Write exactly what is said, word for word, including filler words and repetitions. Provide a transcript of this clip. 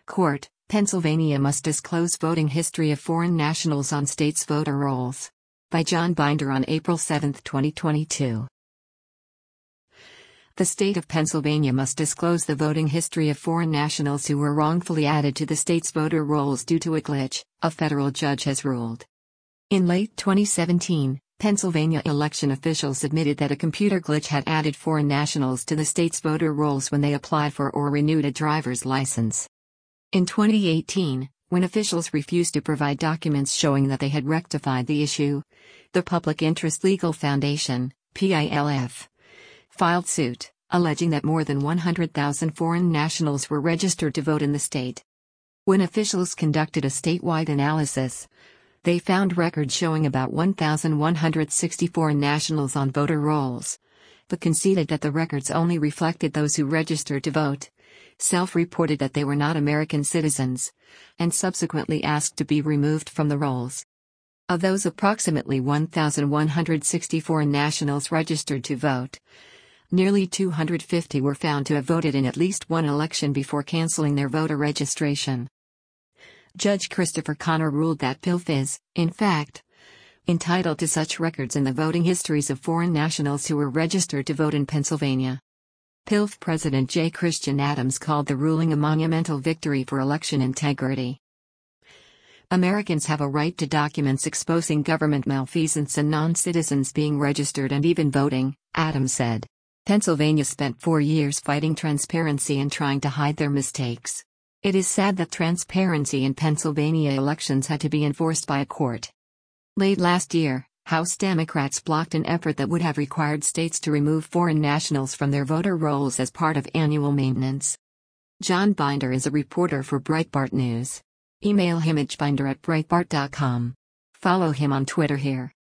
Court, Pennsylvania must disclose voting history of foreign nationals on state's voter rolls. By John Binder on April seventh, twenty twenty-two. The state of Pennsylvania must disclose the voting history of foreign nationals who were wrongfully added to the state's voter rolls due to a glitch, a federal judge has ruled. In late twenty seventeen, Pennsylvania election officials admitted that a computer glitch had added foreign nationals to the state's voter rolls when they applied for or renewed a driver's license. In twenty eighteen, when officials refused to provide documents showing that they had rectified the issue, the Public Interest Legal Foundation, P I L F, filed suit, alleging that more than one hundred thousand foreign nationals were registered to vote in the state. When officials conducted a statewide analysis, they found records showing about one thousand one hundred sixty foreign nationals on voter rolls, but conceded that the records only reflected those who registered to vote, self-reported that they were not American citizens, and subsequently asked to be removed from the rolls. Of those approximately one thousand one hundred sixty foreign nationals registered to vote, nearly two hundred fifty were found to have voted in at least one election before canceling their voter registration. Judge Christopher Connor ruled that P I L F is, in fact, entitled to such records in the voting histories of foreign nationals who were registered to vote in Pennsylvania. P I L F President J. Christian Adams called the ruling a monumental victory for election integrity. Americans have a right to documents exposing government malfeasance and non-citizens being registered and even voting, Adams said. Pennsylvania spent four years fighting transparency and trying to hide their mistakes. It is sad that transparency in Pennsylvania elections had to be enforced by a court. Late last year, House Democrats blocked an effort that would have required states to remove foreign nationals from their voter rolls as part of annual maintenance. John Binder is a reporter for Breitbart News. Email him at binder at breitbart dot com. Follow him on Twitter here.